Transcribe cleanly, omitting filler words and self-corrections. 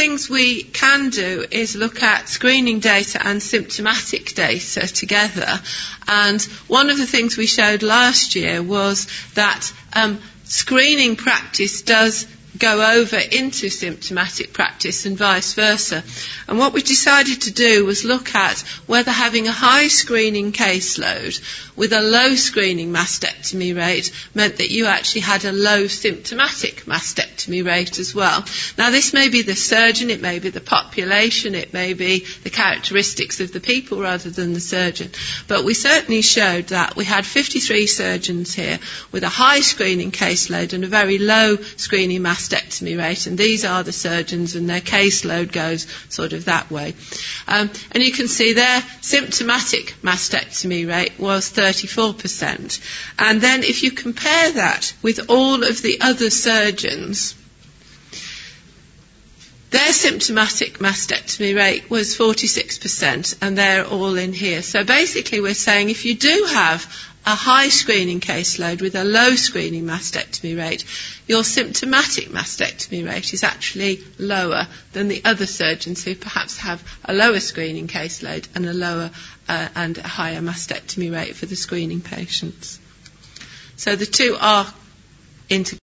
things we can do is look at screening data and symptomatic data together. And one of the things we showed last year was that screening practice does go over into symptomatic practice and vice versa. And what we decided to do was look at whether having a high screening caseload with a low screening mastectomy rate meant that you actually had a low symptomatic mastectomy rate as well. Now, this may be the surgeon, it may be the population, it may be the characteristics of the people rather than the surgeon. But we certainly showed that we had 53 surgeons here with a high screening caseload and a very low screening mastectomy rate, and these are the surgeons, and their caseload goes sort of that way. And you can see their symptomatic mastectomy rate was 34%. And then if you compare that with all of the other surgeons, their symptomatic mastectomy rate was 46%, and they're all in here. So basically we're saying if you do have a high screening caseload with a low screening mastectomy rate, your symptomatic mastectomy rate is actually lower than the other surgeons who perhaps have a lower screening caseload and a lower and a higher mastectomy rate for the screening patients. So the two are interconnected.